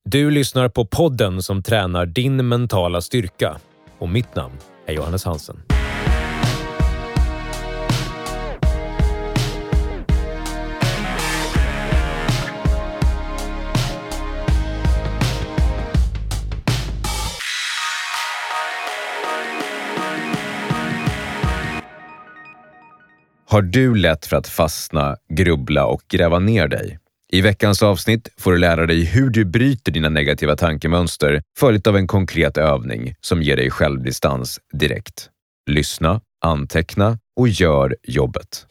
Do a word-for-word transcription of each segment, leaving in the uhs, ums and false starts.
Du lyssnar på podden som tränar din mentala styrka. Och mitt namn är Johannes Hansen. Har du lätt för att fastna, grubbla och gräva ner dig? I veckans avsnitt får du lära dig hur du bryter dina negativa tankemönster följt av en konkret övning som ger dig självdistans direkt. Lyssna, anteckna och gör jobbet.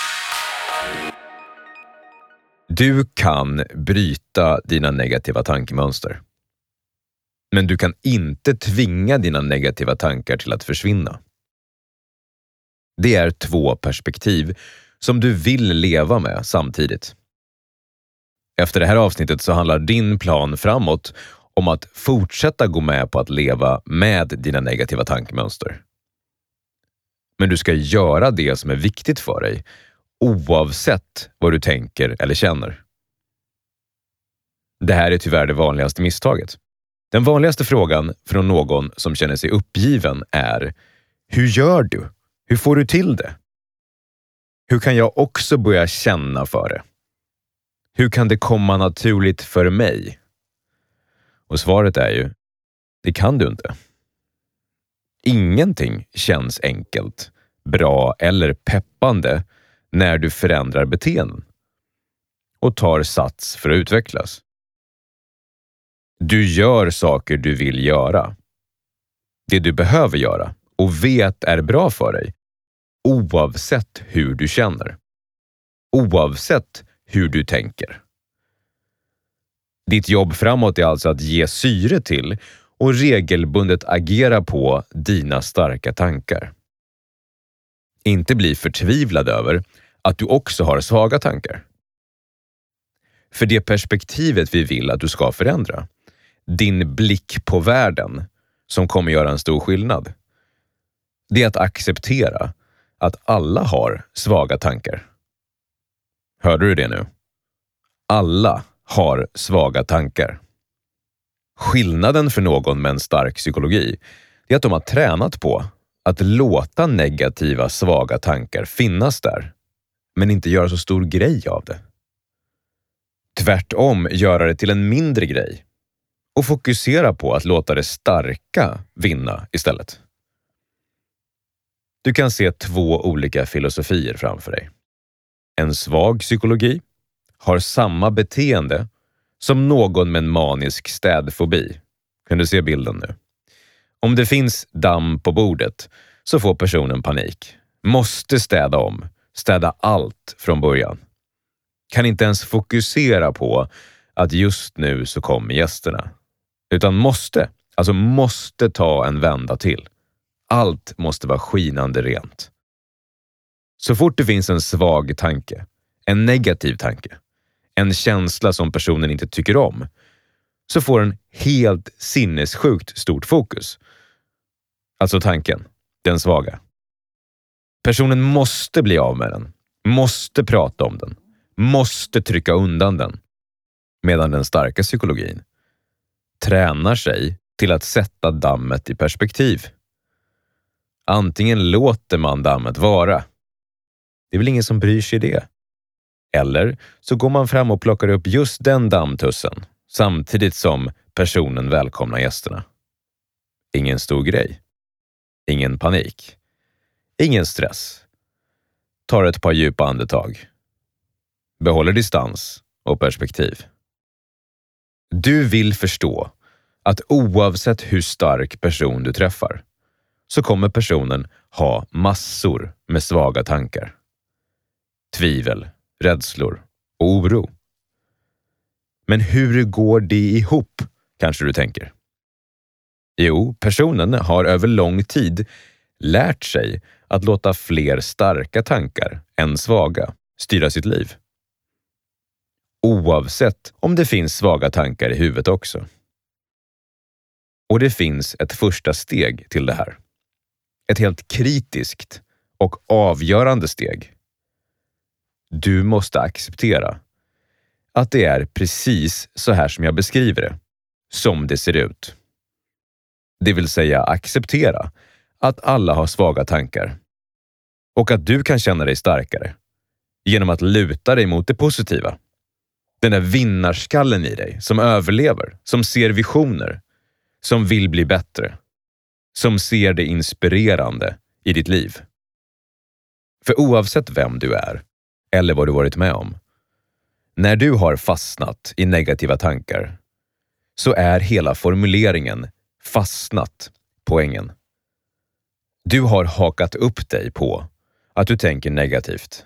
Du kan bryta dina negativa tankemönster. Men du kan inte tvinga dina negativa tankar till att försvinna. Det är två perspektiv som du vill leva med samtidigt. Efter det här avsnittet så handlar din plan framåt om att fortsätta gå med på att leva med dina negativa tankemönster. Men du ska göra det som är viktigt för dig, oavsett vad du tänker eller känner. Det här är tyvärr det vanligaste misstaget. Den vanligaste frågan från någon som känner sig uppgiven är: hur gör du? Hur får du till det? Hur kan jag också börja känna för det? Hur kan det komma naturligt för mig? Och svaret är ju, det kan du inte. Ingenting känns enkelt, bra eller peppande när du förändrar beteenden och tar sats för att utvecklas. Du gör saker du vill göra. Det du behöver göra och vet är bra för dig, oavsett hur du känner. Oavsett hur du tänker. Ditt jobb framåt är alltså att ge syre till och regelbundet agera på dina starka tankar. Inte bli förtvivlad över att du också har svaga tankar. För det perspektivet vi vill att du ska förändra, din blick på världen som kommer göra en stor skillnad, det är att acceptera att alla har svaga tankar. Hörde du det nu? Alla har svaga tankar. Skillnaden för någon med en stark psykologi är att de har tränat på att låta negativa, svaga tankar finnas där, men inte göra så stor grej av det. Tvärtom göra det till en mindre grej och fokusera på att låta det starka vinna istället. Du kan se två olika filosofier framför dig. En svag psykologi har samma beteende som någon med en manisk städfobi. Kan du se bilden nu? Om det finns damm på bordet så får personen panik. Måste städa om, städa allt från början. Kan inte ens fokusera på att just nu så kommer gästerna. Utan måste, alltså måste ta en vända till. Allt måste vara skinande rent. Så fort det finns en svag tanke, en negativ tanke, en känsla som personen inte tycker om, så får den helt sinnessjukt stort fokus. Alltså tanken, den svaga. Personen måste bli av med den, måste prata om den, måste trycka undan den. Medan den starka psykologin tränar sig till att sätta dammet i perspektiv. Antingen låter man dammet vara. Det är väl ingen som bryr sig det. Eller så går man fram och plockar upp just den dammtussen samtidigt som personen välkomnar gästerna. Ingen stor grej. Ingen panik. Ingen stress. Tar ett par djupa andetag. Behåller distans och perspektiv. Du vill förstå att oavsett hur stark person du träffar så kommer personen ha massor med svaga tankar. Tvivel, rädslor och oro. Men hur går det ihop, kanske du tänker? Jo, personen har över lång tid lärt sig att låta fler starka tankar än svaga styra sitt liv. Oavsett om det finns svaga tankar i huvudet också. Och det finns ett första steg till det här. Ett helt kritiskt och avgörande steg. Du måste acceptera att det är precis så här som jag beskriver det som det ser ut. Det vill säga acceptera att alla har svaga tankar och att du kan känna dig starkare genom att luta dig mot det positiva. Den där vinnarskallen i dig som överlever, som ser visioner, som vill bli bättre, som ser det inspirerande i ditt liv. För oavsett vem du är eller vad du varit med om, när du har fastnat i negativa tankar så är hela formuleringen fastnat poängen. Du har hakat upp dig på att du tänker negativt.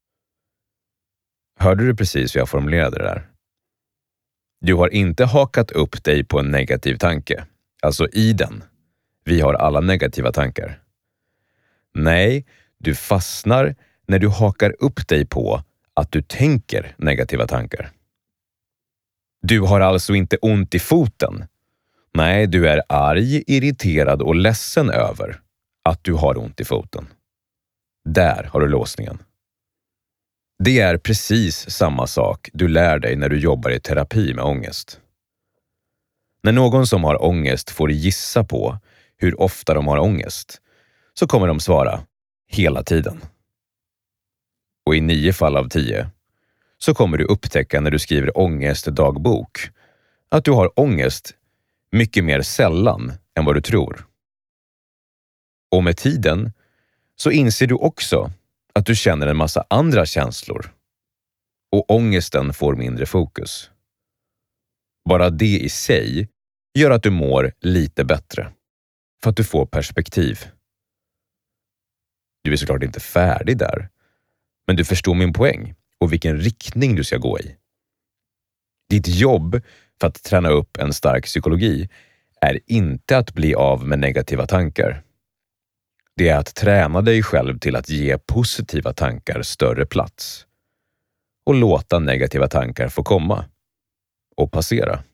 Hörde du precis hur jag formulerade det där? Du har inte hakat upp dig på en negativ tanke. Alltså i den. Vi har alla negativa tankar. Nej, du fastnar när du hakar upp dig på att du tänker negativa tankar. Du har alltså inte ont i foten. Nej, du är arg, irriterad och ledsen över att du har ont i foten. Där har du låsningen. Det är precis samma sak du lär dig när du jobbar i terapi med ångest. När någon som har ångest får gissa på hur ofta de har ångest så kommer de svara hela tiden. Och i nio fall av tio så kommer du upptäcka när du skriver ångestdagbok att du har ångest mycket mer sällan än vad du tror. Och med tiden så inser du också att du känner en massa andra känslor och ångesten får mindre fokus. Bara det i sig gör att du mår lite bättre för att du får perspektiv. Du är såklart inte färdig där, men du förstår min poäng och vilken riktning du ska gå i. Ditt jobb för att träna upp en stark psykologi är inte att bli av med negativa tankar. Det är att träna dig själv till att ge positiva tankar större plats och låta negativa tankar få komma och passera.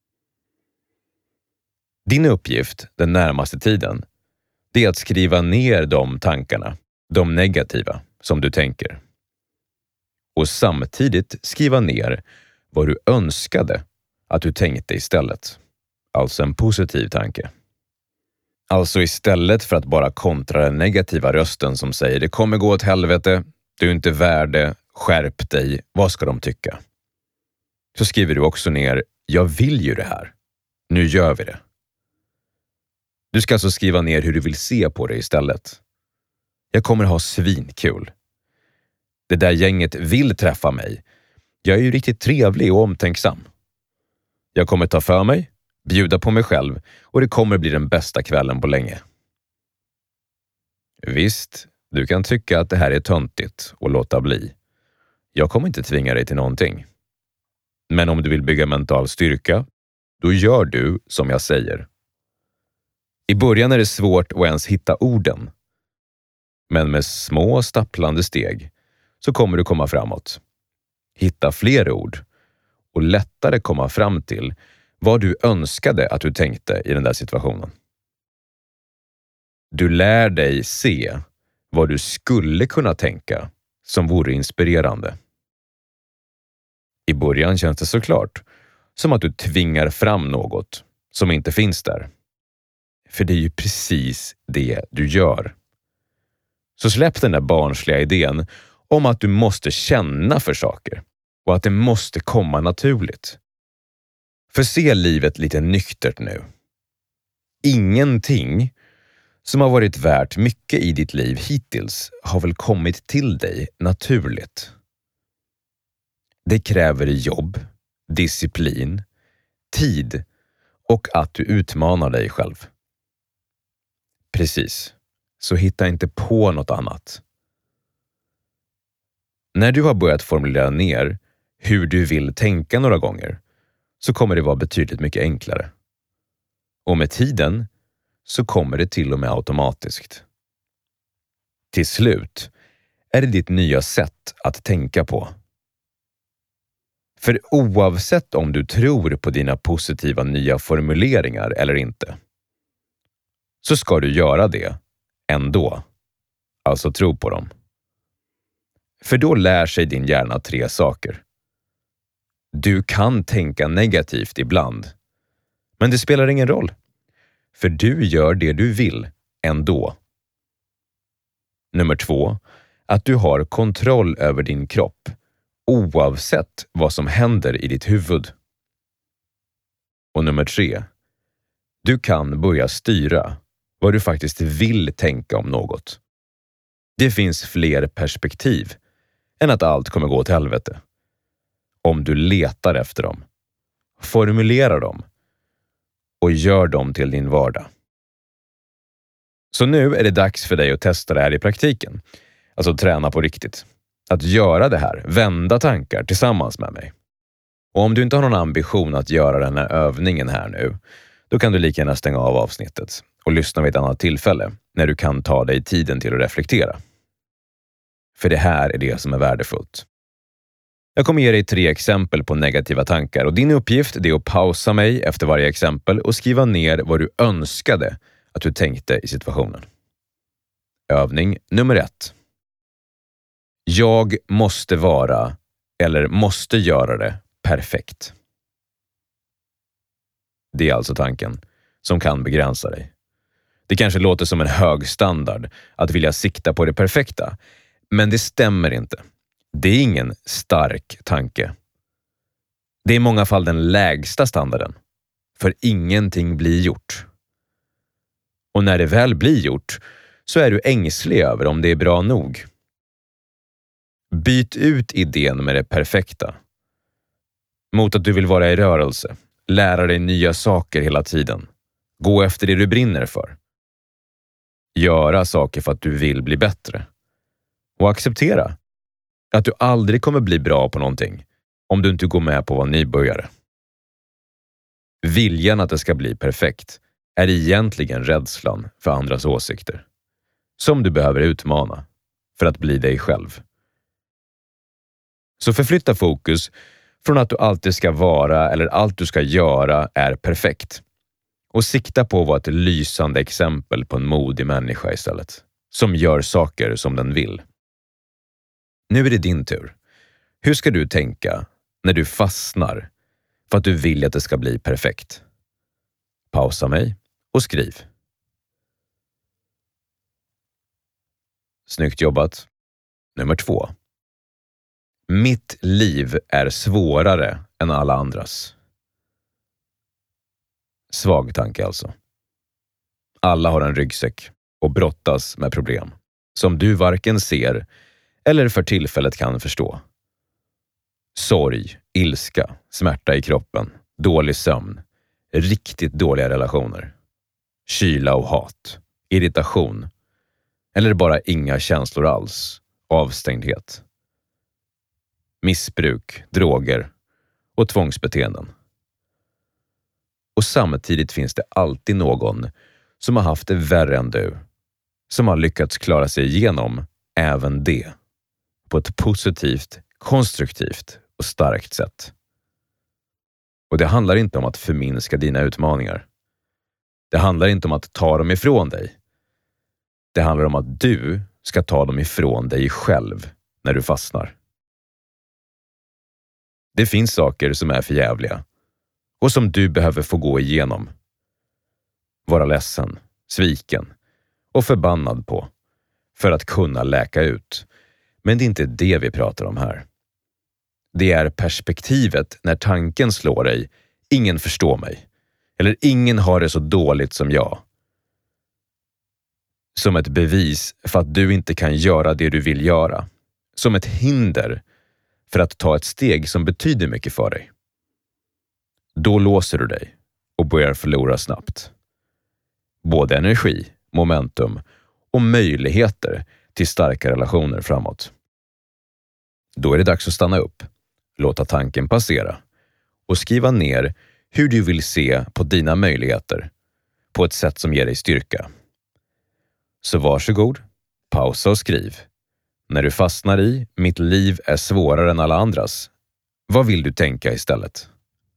Din uppgift den närmaste tiden det är att skriva ner de tankarna, de negativa som du tänker. Och samtidigt skriva ner vad du önskade att du tänkte istället. Alltså en positiv tanke. Alltså istället för att bara kontra den negativa rösten som säger det kommer gå åt helvete, du är inte värd det, skärp dig, vad ska de tycka? Så skriver du också ner, jag vill ju det här, nu gör vi det. Du ska alltså skriva ner hur du vill se på det istället. Jag kommer ha svinkul. Det där gänget vill träffa mig. Jag är ju riktigt trevlig och omtänksam. Jag kommer ta för mig, bjuda på mig själv och det kommer bli den bästa kvällen på länge. Visst, du kan tycka att det här är töntigt och låta bli. Jag kommer inte tvinga dig till någonting. Men om du vill bygga mental styrka, då gör du som jag säger. I början är det svårt att ens hitta orden. Men med små stapplande steg så kommer du komma framåt. Hitta fler ord och lättare komma fram till vad du önskade att du tänkte i den där situationen. Du lär dig se vad du skulle kunna tänka som vore inspirerande. I början känns det såklart som att du tvingar fram något som inte finns där. För det är ju precis det du gör. Så släpp den där barnsliga idén om att du måste känna för saker och att det måste komma naturligt. För se livet lite nyktert nu. Ingenting som har varit värt mycket i ditt liv hittills har väl kommit till dig naturligt. Det kräver jobb, disciplin, tid och att du utmanar dig själv. Precis, så hitta inte på något annat. När du har börjat formulera ner hur du vill tänka några gånger så kommer det vara betydligt mycket enklare. Och med tiden så kommer det till och med automatiskt. Till slut är det ditt nya sätt att tänka på. För oavsett om du tror på dina positiva nya formuleringar eller inte, så ska du göra det ändå. Alltså tro på dem. För då lär sig din hjärna tre saker. Du kan tänka negativt ibland, Men det spelar ingen roll. För du gör det du vill ändå. Nummer två. Att du har kontroll över din kropp oavsett vad som händer i ditt huvud. Och nummer tre. Du kan börja styra vad du faktiskt vill tänka om något. Det finns fler perspektiv än att allt kommer gå till helvete. Om du letar efter dem, formulerar dem och gör dem till din vardag. Så nu är det dags för dig att testa det här i praktiken. Alltså träna på riktigt. Att göra det här, vända tankar tillsammans med mig. Och om du inte har någon ambition att göra den här övningen här nu, då kan du lika gärna stänga av avsnittet och lyssna vid ett annat tillfälle när du kan ta dig tiden till att reflektera. För det här är det som är värdefullt. Jag kommer ge dig tre exempel på negativa tankar och din uppgift är att pausa mig efter varje exempel och skriva ner vad du önskade att du tänkte i situationen. Övning nummer ett. Jag måste vara eller måste göra det perfekt. Det är alltså tanken som kan begränsa dig. Det kanske låter som en hög standard att vilja sikta på det perfekta, men det stämmer inte. Det är ingen stark tanke. Det är i många fall den lägsta standarden, för ingenting blir gjort. Och när det väl blir gjort så är du ängslig över om det är bra nog. Byt ut idén med det perfekta mot att du vill vara i rörelse, lära dig nya saker hela tiden, gå efter det du brinner för, göra saker för att du vill bli bättre och acceptera att du aldrig kommer bli bra på någonting om du inte går med på att vara nybörjare. Viljan att det ska bli perfekt är egentligen rädslan för andras åsikter, som du behöver utmana för att bli dig själv. Så förflytta fokus från att du alltid ska vara eller allt du ska göra är perfekt och sikta på att vara ett lysande exempel på en modig människa istället, som gör saker som den vill. Nu är det din tur. Hur ska du tänka när du fastnar för att du vill att det ska bli perfekt? Pausa mig och skriv. Snyggt jobbat. Nummer två. Mitt liv är svårare än alla andras. Svag tanke alltså. Alla har en ryggsäck och brottas med problem som du varken ser eller för tillfället kan förstå. Sorg, ilska, smärta i kroppen, dålig sömn, riktigt dåliga relationer, kyla och hat, irritation eller bara inga känslor alls, avstängdhet, missbruk, droger och tvångsbeteenden. Och samtidigt finns det alltid någon som har haft det värre än du, som har lyckats klara sig igenom även det på ett positivt, konstruktivt och starkt sätt. Och det handlar inte om att förminska dina utmaningar. Det handlar inte om att ta dem ifrån dig. Det handlar om att du ska ta dem ifrån dig själv när du fastnar. Det finns saker som är förjävliga och som du behöver få gå igenom. Vara ledsen, sviken och förbannad på för att kunna läka ut. Men det är inte det vi pratar om här. Det är perspektivet när tanken slår dig, ingen förstår mig. Eller ingen har det så dåligt som jag. Som ett bevis för att du inte kan göra det du vill göra. Som ett hinder för att ta ett steg som betyder mycket för dig. Då låser du dig och börjar förlora snabbt. Både energi, momentum och möjligheter till starka relationer framåt. Då är det dags att stanna upp, låta tanken passera och skriva ner hur du vill se på dina möjligheter på ett sätt som ger dig styrka. Så varsågod, pausa och skriv. När du fastnar i mitt liv är svårare än alla andras, vad vill du tänka istället?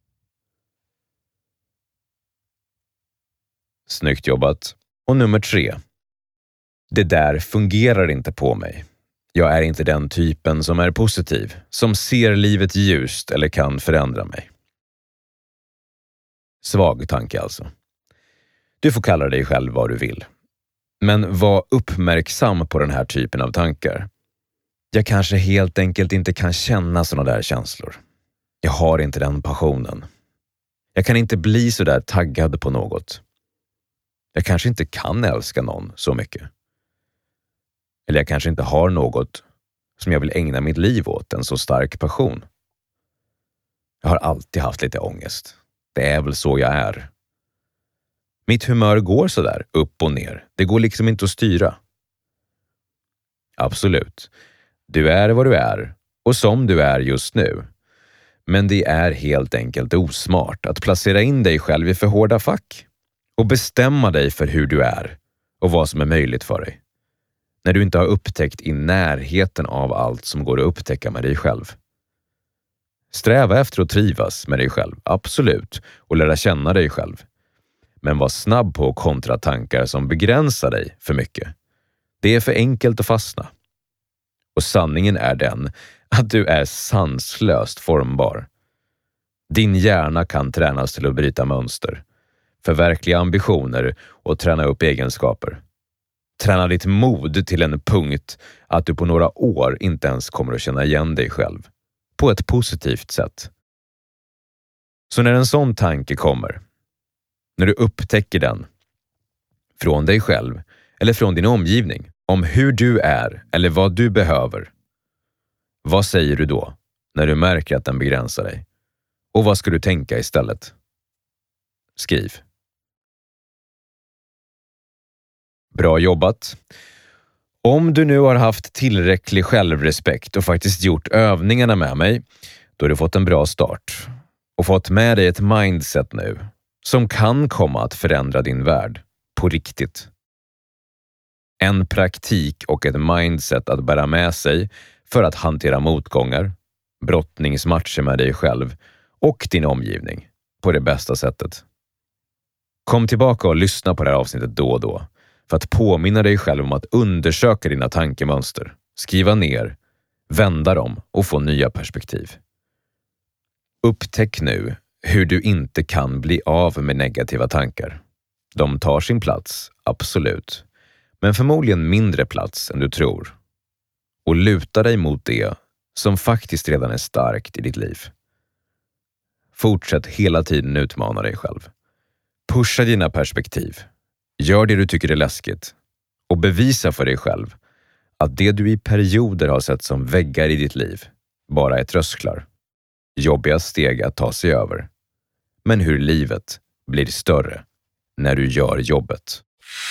Snyggt jobbat. Och nummer tre. Det där fungerar inte på mig. Jag är inte den typen som är positiv, som ser livet ljust eller kan förändra mig. Svag tanke alltså. Du får kalla dig själv vad du vill. Men var uppmärksam på den här typen av tankar. Jag kanske helt enkelt inte kan känna sådana där känslor. Jag har inte den passionen. Jag kan inte bli så där taggad på något. Jag kanske inte kan älska någon så mycket. Eller jag kanske inte har något som jag vill ägna mitt liv åt, en så stark passion. Jag har alltid haft lite ångest. Det är väl så jag är. Mitt humör går så där, upp och ner. Det går liksom inte att styra. Absolut. Du är vad du är och som du är just nu. Men det är helt enkelt osmart att placera in dig själv i för hårda fack och bestämma dig för hur du är och vad som är möjligt för dig. När du inte har upptäckt i närheten av allt som går att upptäcka med dig själv. Sträva efter att trivas med dig själv, absolut, och lära känna dig själv. Men var snabb på kontra tankar som begränsar dig för mycket. Det är för enkelt att fastna. Och sanningen är den att du är sanslöst formbar. Din hjärna kan tränas till att bryta mönster, förverkliga ambitioner och träna upp egenskaper. Träna ditt mod till en punkt att du på några år inte ens kommer att känna igen dig själv. På ett positivt sätt. Så när en sån tanke kommer, när du upptäcker den från dig själv eller från din omgivning om hur du är eller vad du behöver, vad säger du då när du märker att den begränsar dig? Och vad ska du tänka istället? Skriv. Bra jobbat! Om du nu har haft tillräcklig självrespekt och faktiskt gjort övningarna med mig, då har du fått en bra start och fått med dig ett mindset nu som kan komma att förändra din värld på riktigt. En praktik och ett mindset att bära med sig för att hantera motgångar, brottningsmatcher med dig själv och din omgivning på det bästa sättet. Kom tillbaka och lyssna på det här avsnittet då och då för att påminna dig själv om att undersöka dina tankemönster, skriva ner, vända dem och få nya perspektiv. Upptäck nu hur du inte kan bli av med negativa tankar. De tar sin plats, absolut, men förmodligen mindre plats än du tror. Och luta dig mot det som faktiskt redan är starkt i ditt liv. Fortsätt hela tiden utmana dig själv. Pusha dina perspektiv. Gör det du tycker är läskigt. Och bevisa för dig själv att det du i perioder har sett som väggar i ditt liv bara är trösklar. Jobbiga steg att ta sig över. Men hur livet blir större när du gör jobbet.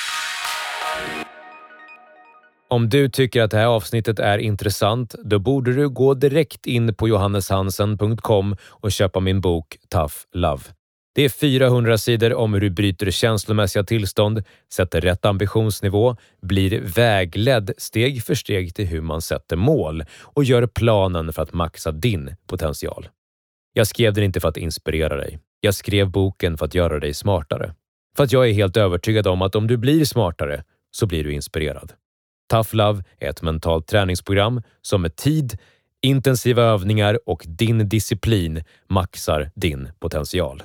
Om du tycker att det här avsnittet är intressant, då borde du gå direkt in på johannes hansen punkt com och köpa min bok Tough Love. Det är fyrahundra sidor om hur du bryter känslomässiga tillstånd, sätter rätt ambitionsnivå, blir vägledd steg för steg till hur man sätter mål och gör planen för att maxa din potential. Jag skrev den inte för att inspirera dig. Jag skrev boken för att göra dig smartare. För att jag är helt övertygad om att om du blir smartare så blir du inspirerad. Tough Love är ett mentalt träningsprogram som med tid, intensiva övningar och din disciplin maxar din potential.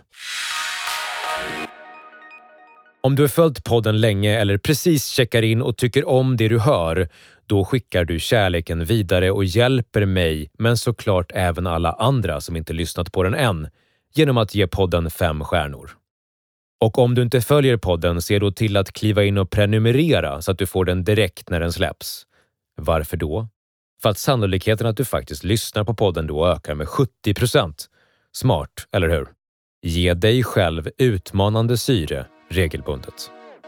Om du har följt podden länge eller precis checkar in och tycker om det du hör, då skickar du kärleken vidare och hjälper mig, men såklart även alla andra som inte lyssnat på den än, genom att ge podden fem stjärnor. Och om du inte följer podden, se då till att kliva in och prenumerera så att du får den direkt när den släpps. Varför då? För att sannolikheten att du faktiskt lyssnar på podden då ökar med sjuttio procent. Smart, eller hur? Ge dig själv utmanande syre regelbundet.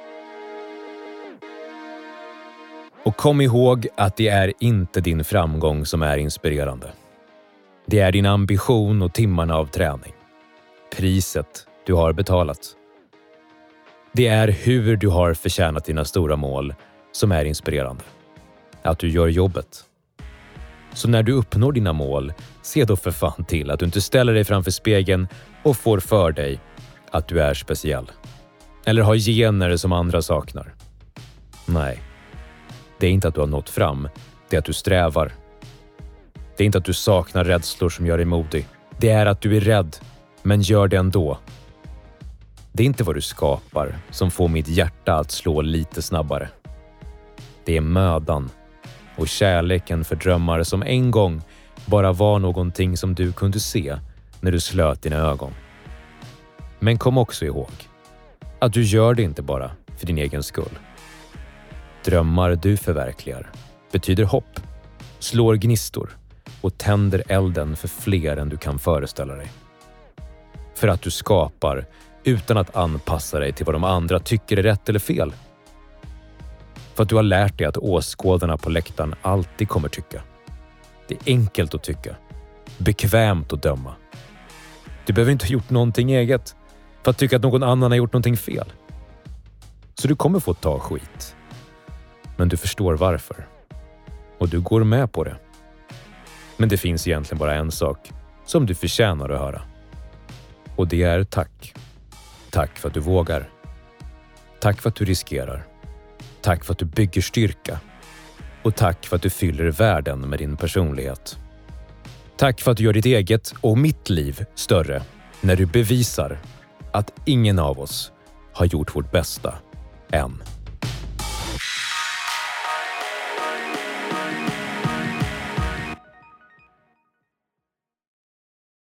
Och kom ihåg att det är inte din framgång som är inspirerande. Det är din ambition och timmarna av träning. Priset du har betalat. Det är hur du har förtjänat dina stora mål som är inspirerande. Att du gör jobbet. Så när du uppnår dina mål, se då för fan till att du inte ställer dig framför spegeln och får för dig att du är speciell. Eller har gener som andra saknar. Nej. Det är inte att du har nått fram. Det är att du strävar. Det är inte att du saknar rädslor som gör dig modig. Det är att du är rädd, men gör det ändå. Det är inte vad du skapar som får mitt hjärta att slå lite snabbare. Det är mödan och kärleken för drömmar som en gång bara var någonting som du kunde se när du slöt dina ögon. Men kom också ihåg att du gör det inte bara för din egen skull. Drömmar du förverkligar betyder hopp, slår gnistor och tänder elden för fler än du kan föreställa dig. För att du skapar utan att anpassa dig till vad de andra tycker är rätt eller fel. För att du har lärt dig att åskådarna på läktaren alltid kommer tycka. Det är enkelt att tycka, bekvämt att döma. Du behöver inte ha gjort någonting eget för att tycka att någon annan har gjort någonting fel. Så du kommer få ta skit. Men du förstår varför. Och du går med på det. Men det finns egentligen bara en sak som du förtjänar att höra. Och det är tack. Tack för att du vågar. Tack för att du riskerar. Tack för att du bygger styrka. Och tack för att du fyller världen med din personlighet. Tack för att du gör ditt eget och mitt liv större när du bevisar att ingen av oss har gjort vårt bästa än.